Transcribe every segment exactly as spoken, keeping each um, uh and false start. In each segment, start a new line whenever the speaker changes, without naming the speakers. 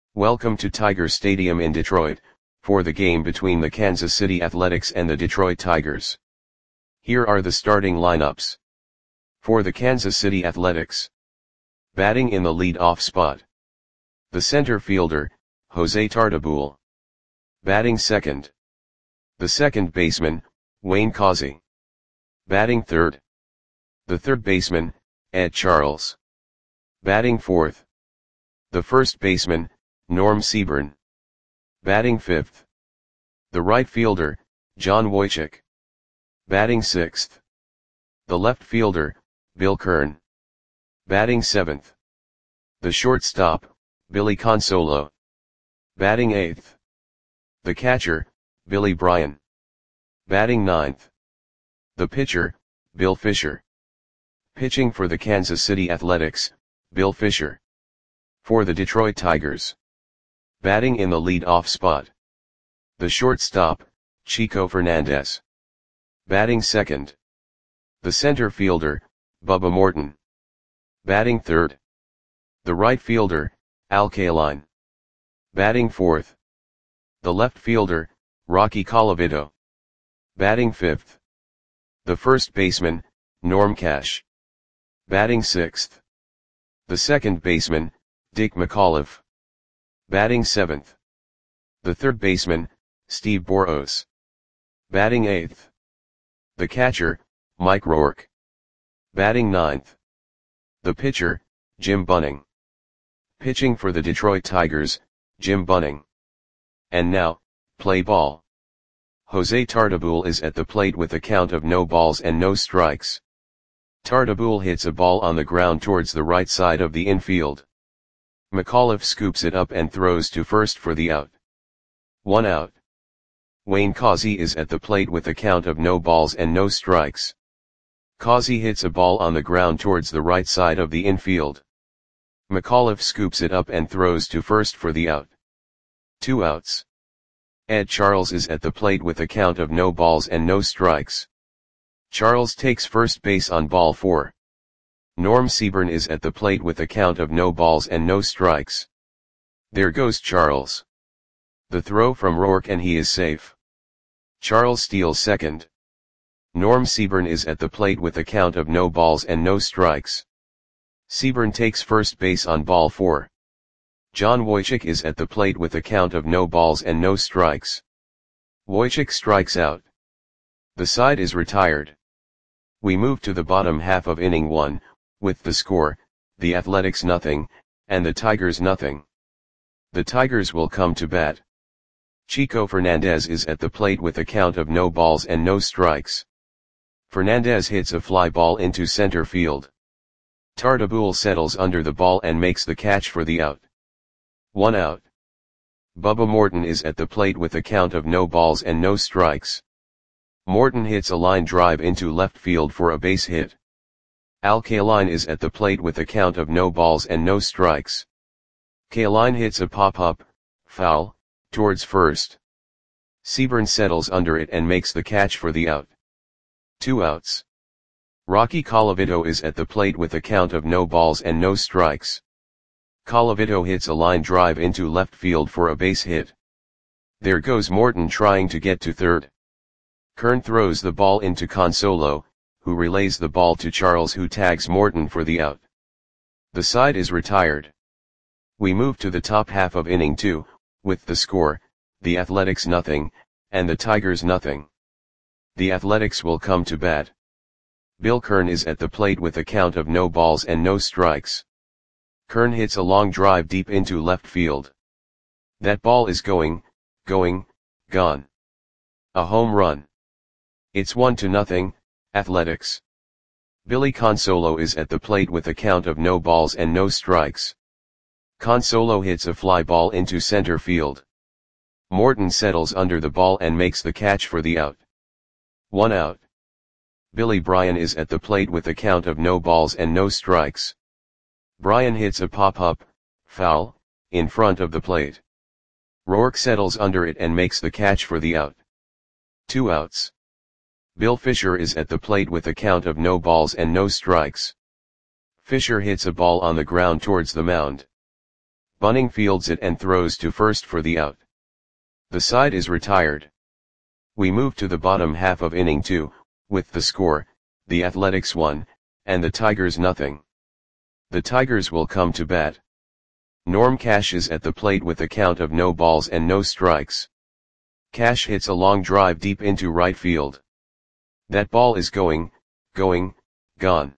Welcome to Tiger Stadium in Detroit, for the game between the Kansas City Athletics and the Detroit Tigers. Here are the starting lineups. For the Kansas City Athletics. Batting in the lead-off spot. The center fielder, Jose Tartabull. Batting second. The second baseman, Wayne Causey. Batting third. The third baseman, Ed Charles. Batting fourth. The first baseman, Norm Seaburn. Batting fifth. The right fielder, John Wojcik. Batting sixth. The left fielder, Bill Kern. Batting seventh. The shortstop, Billy Consolo. Batting eighth. The catcher, Billy Bryan. Batting ninth. The pitcher, Bill Fisher. Pitching for the Kansas City Athletics, Bill Fisher. For the Detroit Tigers. Batting in the lead-off spot. The shortstop, Chico Fernandez. Batting second. The center fielder, Bubba Morton. Batting third. The right fielder, Al Kaline. Batting fourth. The left fielder, Rocky Colavito. Batting fifth. The first baseman, Norm Cash. Batting sixth. The second baseman, Dick McAuliffe. Batting seventh. The third baseman, Steve Boros. Batting eighth. The catcher, Mike Rourke. Batting ninth. The pitcher, Jim Bunning. Pitching for the Detroit Tigers, Jim Bunning. And now, play ball. Jose Tartabull is at the plate with a count of no balls and no strikes. Tartabull hits a ball on the ground towards the right side of the infield. McAuliffe scoops it up and throws to first for the out. One out. Wayne Causey is at the plate with a count of no balls and no strikes. Causey hits a ball on the ground towards the right side of the infield. McAuliffe scoops it up and throws to first for the out. Two outs. Ed Charles is at the plate with a count of no balls and no strikes. Charles takes first base on ball four. Norm Seaburn is at the plate with a count of no balls and no strikes. There goes Charles. The throw from Rourke and he is safe. Charles steals second. Norm Seaburn is at the plate with a count of no balls and no strikes. Seaburn takes first base on ball four. John Wojcik is at the plate with a count of no balls and no strikes. Wojcik strikes out. The side is retired. We move to the bottom half of inning one, with the score, the Athletics nothing, and the Tigers nothing. The Tigers will come to bat. Chico Fernandez is at the plate with a count of no balls and no strikes. Fernandez hits a fly ball into center field. Tartabull settles under the ball and makes the catch for the out. One out. Bubba Morton is at the plate with a count of no balls and no strikes. Morton hits a line drive into left field for a base hit. Al Kaline is at the plate with a count of no balls and no strikes. Kaline hits a pop-up, foul, towards first. Seaburn settles under it and makes the catch for the out. Two outs. Rocky Colavito is at the plate with a count of no balls and no strikes. Colavito hits a line drive into left field for a base hit. There goes Morton trying to get to third. Kern throws the ball into Consolo, who relays the ball to Charles, who tags Morton for the out. The side is retired. We move to the top half of inning two, with the score, the Athletics nothing, and the Tigers nothing. The Athletics will come to bat. Bill Kern is at the plate with a count of no balls and no strikes. Kern hits a long drive deep into left field. That ball is going, going, gone. A home run. It's one to nothing, Athletics. Billy Consolo is at the plate with a count of no balls and no strikes. Consolo hits a fly ball into center field. Morton settles under the ball and makes the catch for the out. One out. Billy Bryan is at the plate with a count of no balls and no strikes. Bryan hits a pop-up, foul, in front of the plate. Rourke settles under it and makes the catch for the out. Two outs. Bill Fisher is at the plate with a count of no balls and no strikes. Fisher hits a ball on the ground towards the mound. Bunning fields it and throws to first for the out. The side is retired. We move to the bottom half of inning two, with the score, the Athletics one, and the Tigers nothing. The Tigers will come to bat. Norm Cash is at the plate with a count of no balls and no strikes. Cash hits a long drive deep into right field. That ball is going, going, gone.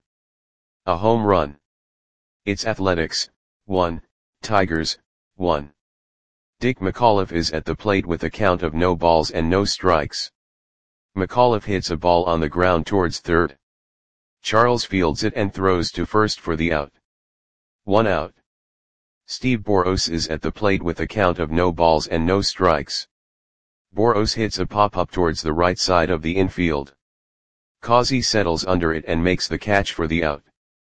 A home run. It's Athletics, one, Tigers, one. Dick McAuliffe is at the plate with a count of no balls and no strikes. McAuliffe hits a ball on the ground towards third. Charles fields it and throws to first for the out. One out. Steve Boros is at the plate with a count of no balls and no strikes. Boros hits a pop-up towards the right side of the infield. Causey settles under it and makes the catch for the out.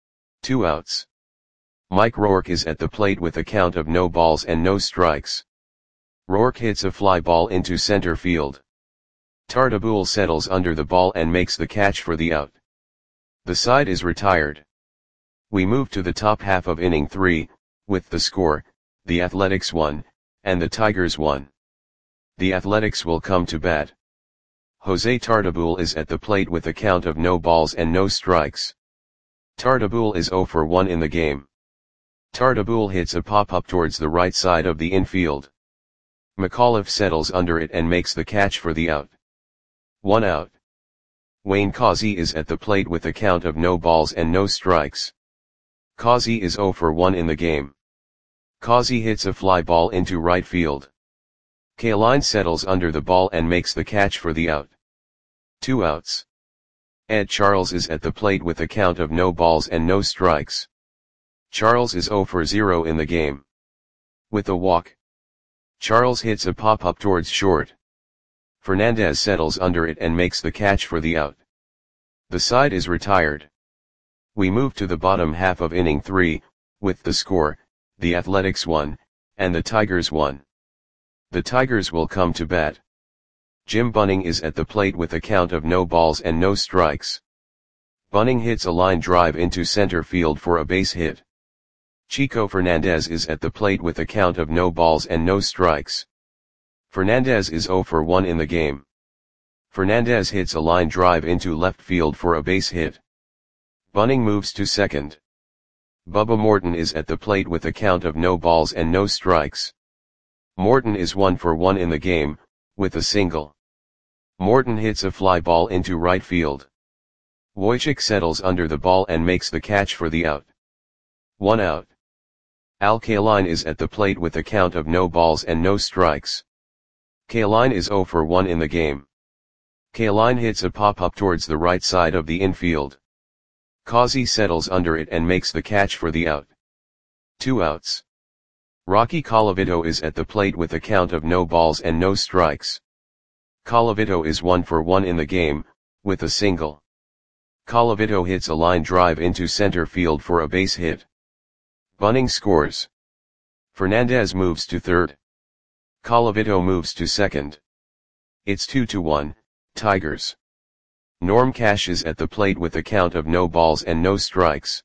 Two outs. Mike Rourke is at the plate with a count of no balls and no strikes. Rourke hits a fly ball into center field. Tartabull settles under the ball and makes the catch for the out. The side is retired. We move to the top half of inning three, with the score, the Athletics one, and the Tigers one. The Athletics will come to bat. Jose Tartabull is at the plate with a count of no balls and no strikes. Tartabull is zero for one in the game. Tartabull hits a pop-up towards the right side of the infield. McAuliffe settles under it and makes the catch for the out. One out. Wayne Causey is at the plate with a count of no balls and no strikes. Causey is zero for one in the game. Causey hits a fly ball into right field. Kaline settles under the ball and makes the catch for the out. Two outs. Ed Charles is at the plate with a count of no balls and no strikes. Charles is zero for zero in the game. With a walk. Charles hits a pop-up towards short. Fernandez settles under it and makes the catch for the out. The side is retired. We move to the bottom half of inning three, with the score, the Athletics one, and the Tigers one. The Tigers will come to bat. Jim Bunning is at the plate with a count of no balls and no strikes. Bunning hits a line drive into center field for a base hit. Chico Fernandez is at the plate with a count of no balls and no strikes. Fernandez is zero for one in the game. Fernandez hits a line drive into left field for a base hit. Bunning moves to second. Bubba Morton is at the plate with a count of no balls and no strikes. Morton is one for one in the game, with a single. Morton hits a fly ball into right field. Wojcik settles under the ball and makes the catch for the out. One out. Al Kaline is at the plate with a count of no balls and no strikes. Kaline is zero for one in the game. Kaline hits a pop-up towards the right side of the infield. Causey settles under it and makes the catch for the out. Two outs. Rocky Colavito is at the plate with a count of no balls and no strikes. Colavito is one for one in the game, with a single. Colavito hits a line drive into center field for a base hit. Bunning scores. Fernandez moves to third. Colavito moves to second. It's two to one, Tigers. Norm Cash is at the plate with a count of no balls and no strikes.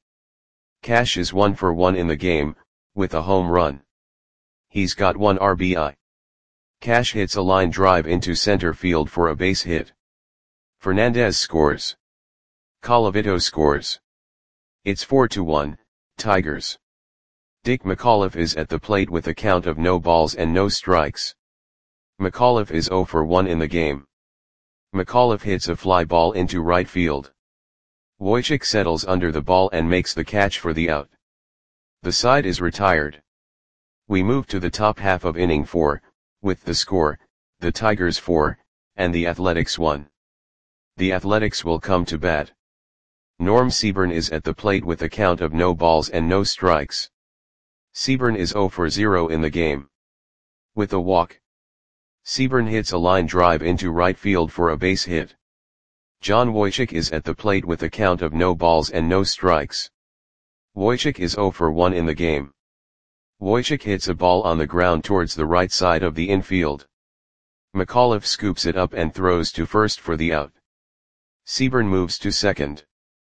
Cash is one for one in the game, with a home run. He's got one R B I. Cash hits a line drive into center field for a base hit. Fernandez scores. Colavito scores. It's four to one, Tigers. Dick McAuliffe is at the plate with a count of no balls and no strikes. McAuliffe is zero for one in the game. McAuliffe hits a fly ball into right field. Wojcik settles under the ball and makes the catch for the out. The side is retired. We move to the top half of inning four, with the score, the Tigers four, and the Athletics one. The Athletics will come to bat. Norm Seaburn is at the plate with a count of no balls and no strikes. Seaburn is zero for zero in the game. With a walk. Seaburn hits a line drive into right field for a base hit. John Wojcik is at the plate with a count of no balls and no strikes. Wojcik is zero for one in the game. Wojcik hits a ball on the ground towards the right side of the infield. McAuliffe scoops it up and throws to first for the out. Seaburn moves to second.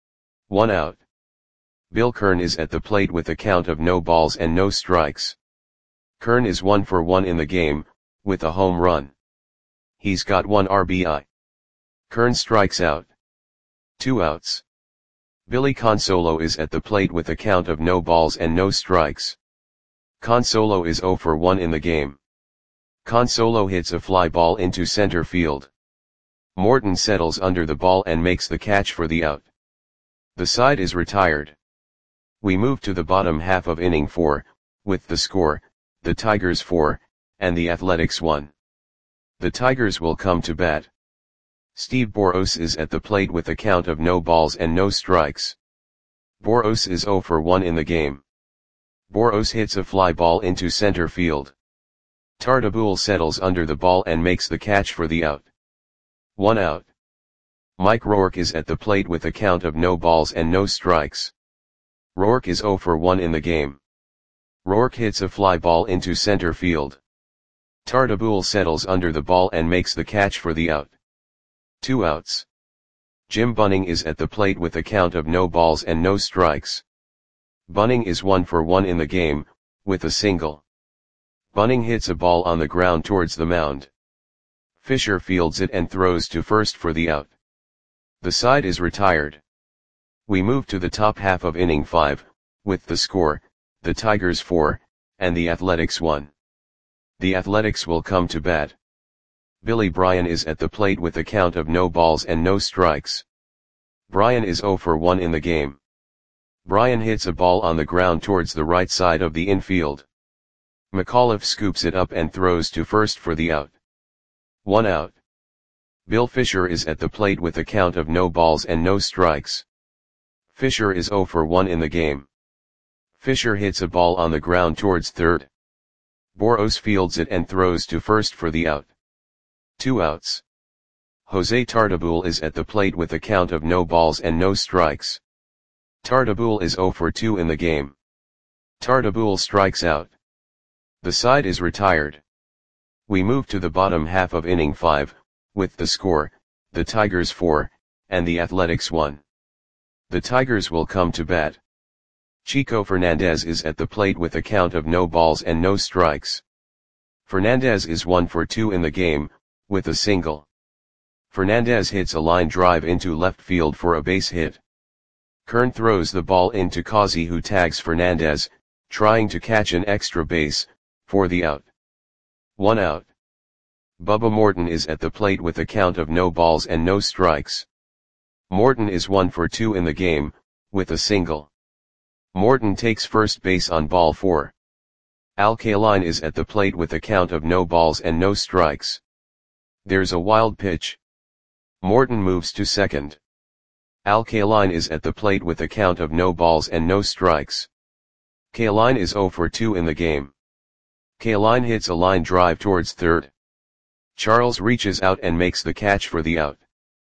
One out. Bill Kern is at the plate with a count of no balls and no strikes. Kern is one for one in the game, with a home run. He's got one R B I. Kern strikes out. Two outs. Billy Consolo is at the plate with a count of no balls and no strikes. Consolo is zero for one in the game. Consolo hits a fly ball into center field. Morton settles under the ball and makes the catch for the out. The side is retired. We move to the bottom half of inning four, with the score, the Tigers four, and the Athletics one. The Tigers will come to bat. Steve Boros is at the plate with a count of no balls and no strikes. Boros is zero for one in the game. Boros hits a fly ball into center field. Tartabull settles under the ball and makes the catch for the out. One out. Mike Rourke is at the plate with a count of no balls and no strikes. Rourke is zero for one in the game. Rourke hits a fly ball into center field. Tartabull settles under the ball and makes the catch for the out. Two outs. Jim Bunning is at the plate with a count of no balls and no strikes. Bunning is one for one in the game, with a single. Bunning hits a ball on the ground towards the mound. Fisher fields it and throws to first for the out. The side is retired. We move to the top half of inning five, with the score, the Tigers four, and the Athletics one. The Athletics will come to bat. Billy Bryan is at the plate with a count of no balls and no strikes. Bryan is zero for one in the game. Bryan hits a ball on the ground towards the right side of the infield. McAuliffe scoops it up and throws to first for the out. One out. Bill Fisher is at the plate with a count of no balls and no strikes. Fisher is zero for one in the game. Fisher hits a ball on the ground towards third. Boros fields it and throws to first for the out. Two outs. Jose Tartabull is at the plate with a count of no balls and no strikes. Tartabull is zero for two in the game. Tartabull strikes out. The side is retired. We move to the bottom half of inning five, with the score, the Tigers four, and the Athletics one. The Tigers will come to bat. Chico Fernandez is at the plate with a count of no balls and no strikes. Fernandez is one for two in the game, with a single. Fernandez hits a line drive into left field for a base hit. Kern throws the ball into Causey, who tags Fernandez, trying to catch an extra base, for the out. One out. Bubba Morton is at the plate with a count of no balls and no strikes. Morton is one for two in the game, with a single. Morton takes first base on ball four. Al Kaline is at the plate with a count of no balls and no strikes. There's a wild pitch. Morton moves to second. Al Kaline is at the plate with a count of no balls and no strikes. Kaline is zero for two in the game. Kaline hits a line drive towards third. Charles reaches out and makes the catch for the out.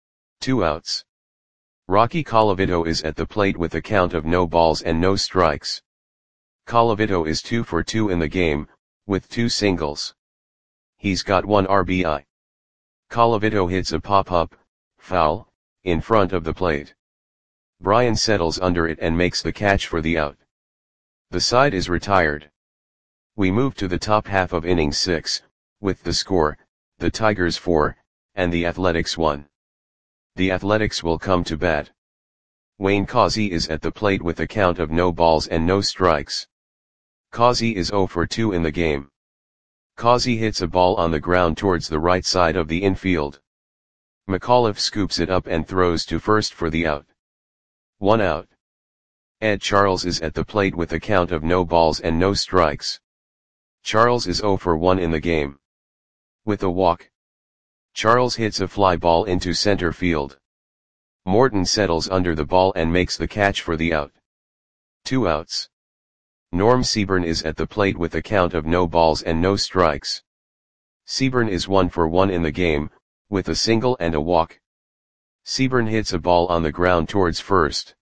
Two outs. Rocky Colavito is at the plate with a count of no balls and no strikes. Colavito is two for two in the game, with two singles. He's got one R B I. Colavito hits a pop-up, foul, in front of the plate. Bryan settles under it and makes the catch for the out. The side is retired. We move to the top half of inning six, with the score, the Tigers four, and the Athletics one. The Athletics will come to bat. Wayne Causey is at the plate with a count of no balls and no strikes. Causey is zero for two in the game. Causey hits a ball on the ground towards the right side of the infield. McAuliffe scoops it up and throws to first for the out. One out. Ed Charles is at the plate with a count of no balls and no strikes. Charles is zero for one in the game. With a walk. Charles hits a fly ball into center field. Morton settles under the ball and makes the catch for the out. Two outs. Norm Seaburn is at the plate with a count of no balls and no strikes. Seaburn is one for one in the game, with a single and a walk. Seaburn hits a ball on the ground towards first.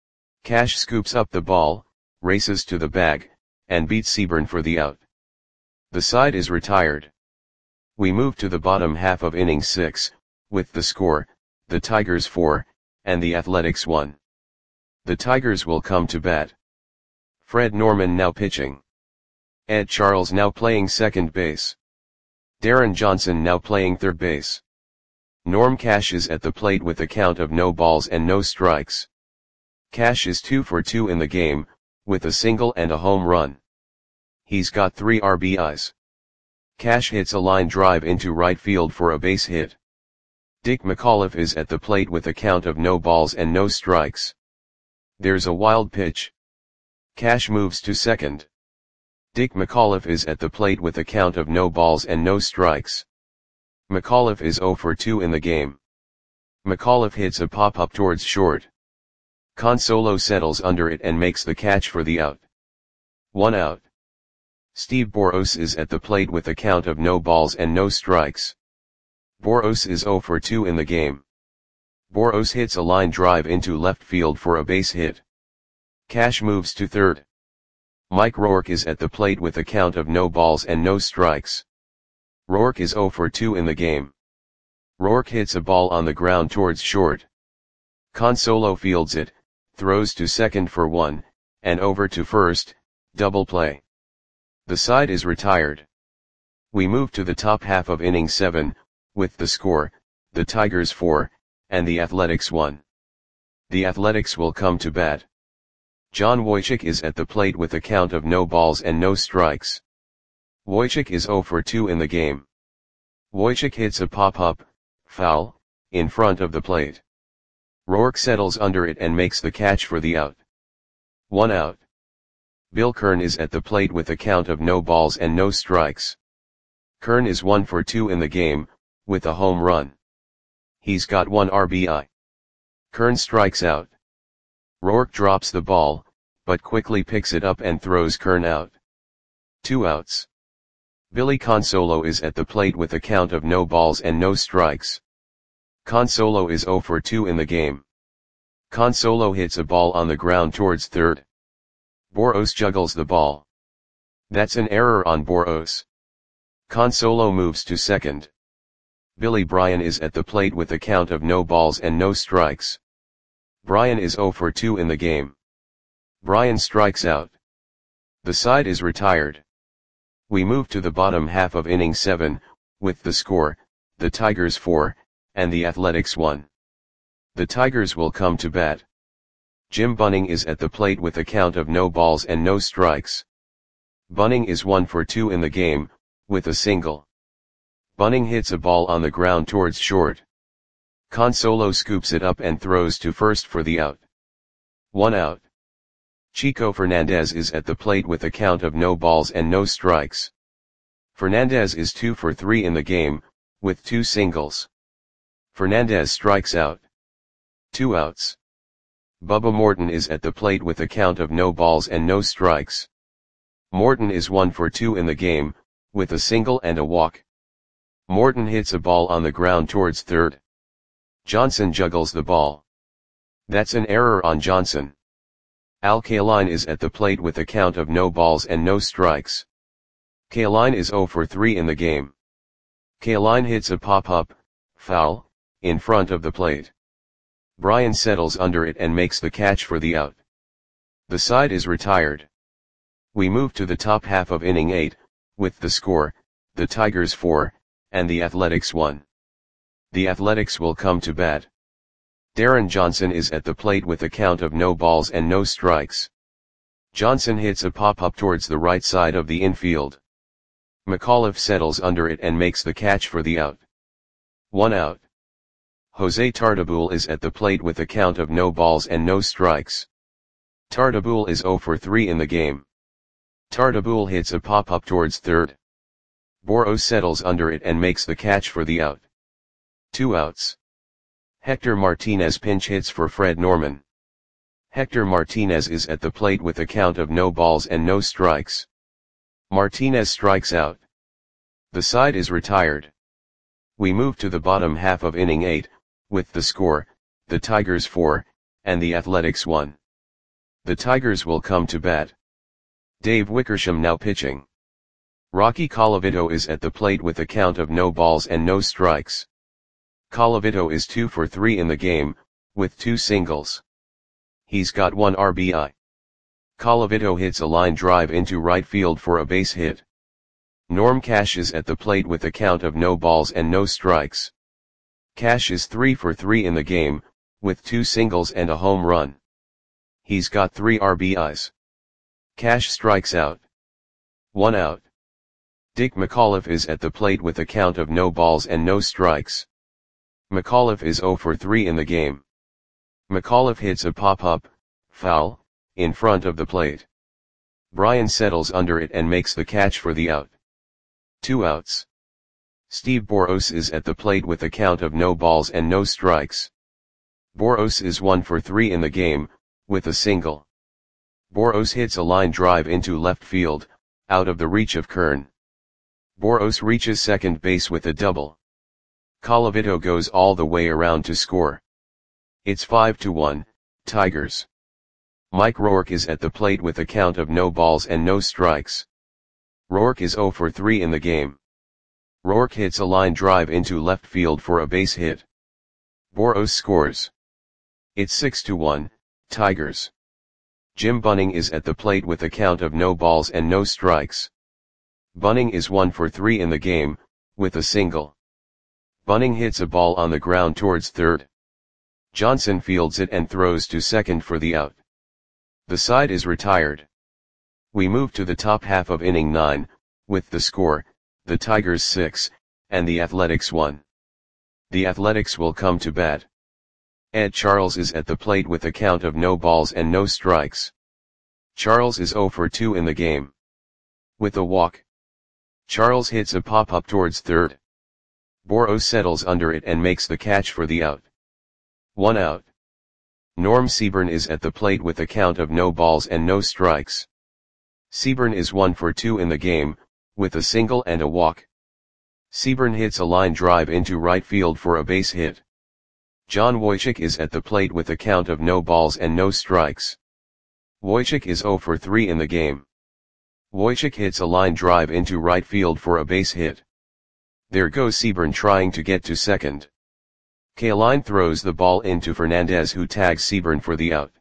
Cash scoops up the ball, races to the bag, and beats Seaburn for the out. The side is retired. We move to the bottom half of inning six, with the score, the Tigers four, and the Athletics one. The Tigers will come to bat. Fred Norman now pitching. Ed Charles now playing second base. Darren Johnson now playing third base. Norm Cash is at the plate with a count of no balls and no strikes. Cash is two for two in the game, with a single and a home run. He's got three R B Is. Cash hits a line drive into right field for a base hit. Dick McAuliffe is at the plate with a count of no balls and no strikes. There's a wild pitch. Cash moves to second. Dick McAuliffe is at the plate with a count of no balls and no strikes. McAuliffe is zero for two in the game. McAuliffe hits a pop-up towards short. Consolo settles under it and makes the catch for the out. One out. Steve Boros is at the plate with a count of no balls and no strikes. Boros is zero for two in the game. Boros hits a line drive into left field for a base hit. Cash moves to third. Mike Rourke is at the plate with a count of no balls and no strikes. Rourke is zero for two in the game. Rourke hits a ball on the ground towards short. Consolo fields it, throws to second for one, and over to first, double play. The side is retired. We move to the top half of inning seven, with the score, the Tigers four, and the Athletics one. The Athletics will come to bat. John Wojcik is at the plate with a count of no balls and no strikes. Wojcik is zero for two in the game. Wojcik hits a pop-up, foul, in front of the plate. Rourke settles under it and makes the catch for the out. One out. Bill Kern is at the plate with a count of no balls and no strikes. Kern is one for two in the game, with a home run. He's got one R B I. Kern strikes out. Rourke drops the ball, but quickly picks it up and throws Kern out. Two outs. Billy Consolo is at the plate with a count of no balls and no strikes. Consolo is zero for two in the game. Consolo hits a ball on the ground towards third. Boros juggles the ball. That's an error on Boros. Consolo moves to second. Billy Bryan is at the plate with a count of no balls and no strikes. Bryan is zero for two in the game. Bryan strikes out. The side is retired. We move to the bottom half of inning seven, with the score, the Tigers four, and the Athletics one. The Tigers will come to bat. Jim Bunning is at the plate with a count of no balls and no strikes. Bunning is one for two in the game, with a single. Bunning hits a ball on the ground towards short. Consolo scoops it up and throws to first for the out. One out. Chico Fernandez is at the plate with a count of no balls and no strikes. Fernandez is two for three in the game, with two singles. Fernandez strikes out. Two outs. Bubba Morton is at the plate with a count of no balls and no strikes. Morton is one for two in the game, with a single and a walk. Morton hits a ball on the ground towards third. Johnson juggles the ball. That's an error on Johnson. Al Kaline is at the plate with a count of no balls and no strikes. Kaline is zero for three in the game. Kaline hits a pop-up, foul, in front of the plate. Bryan settles under it and makes the catch for the out. The side is retired. We move to the top half of inning eight, with the score, the Tigers four, and the Athletics one. The Athletics will come to bat. Darren Johnson is at the plate with a count of no balls and no strikes. Johnson hits a pop-up towards the right side of the infield. McAuliffe settles under it and makes the catch for the out. One out. Jose Tartabull is at the plate with a count of no balls and no strikes. Tartabull is zero for three in the game. Tartabull hits a pop-up towards third. Boros settles under it and makes the catch for the out. Two outs. Hector Martinez pinch hits for Fred Norman. Hector Martinez is at the plate with a count of no balls and no strikes. Martinez strikes out. The side is retired. We move to the bottom half of inning eight, with the score, the Tigers four, and the Athletics one. The Tigers will come to bat. Dave Wickersham now pitching. Rocky Colavito is at the plate with a count of no balls and no strikes. Colavito is two for three in the game, with two singles. He's got one R B I. Colavito hits a line drive into right field for a base hit. Norm Cash is at the plate with a count of no balls and no strikes. Cash is three for three in the game, with two singles and a home run. He's got three R B Is. Cash strikes out. One out. Dick McAuliffe is at the plate with a count of no balls and no strikes. McAuliffe is zero for three in the game. McAuliffe hits a pop-up, foul, in front of the plate. Brian settles under it and makes the catch for the out. Two outs. Steve Boros is at the plate with a count of no balls and no strikes. Boros is one for three in the game, with a single. Boros hits a line drive into left field, out of the reach of Kern. Boros reaches second base with a double. Colavito goes all the way around to score. It's five to one, Tigers. Mike Rourke is at the plate with a count of no balls and no strikes. Rourke is zero for three in the game. Rourke hits a line drive into left field for a base hit. Boros scores. It's six to one, Tigers. Jim Bunning is at the plate with a count of no balls and no strikes. Bunning is one for three in the game, with a single. Bunning hits a ball on the ground towards third. Johnson fields it and throws to second for the out. The side is retired. We move to the top half of inning nine, with the score, the Tigers six, and the Athletics one. The Athletics will come to bat. Ed Charles is at the plate with a count of no balls and no strikes. Charles is zero for two in the game. With a walk. Charles hits a pop-up towards third. Boros settles under it and makes the catch for the out. One out. Norm Seaburn is at the plate with a count of no balls and no strikes. Seaburn is one for two in the game, with a single and a walk. Seaburn hits a line drive into right field for a base hit. John Wojcik is at the plate with a count of no balls and no strikes. Wojcik is zero for three in the game. Wojcik hits a line drive into right field for a base hit. There goes Seaburn trying to get to second. Kaline throws the ball into Fernandez, who tags Seaburn for the out.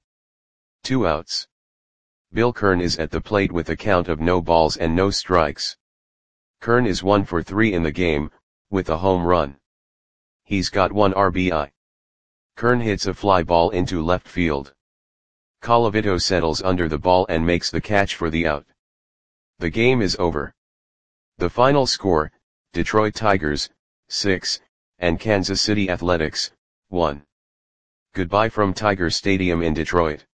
Two outs. Bill Kern is at the plate with a count of no balls and no strikes. Kern is one for three in the game, with a home run. He's got one R B I. Kern hits a fly ball into left field. Colavito settles under the ball and makes the catch for the out. The game is over. The final score, Detroit Tigers, six, and Kansas City Athletics, one. Goodbye from Tiger Stadium in Detroit.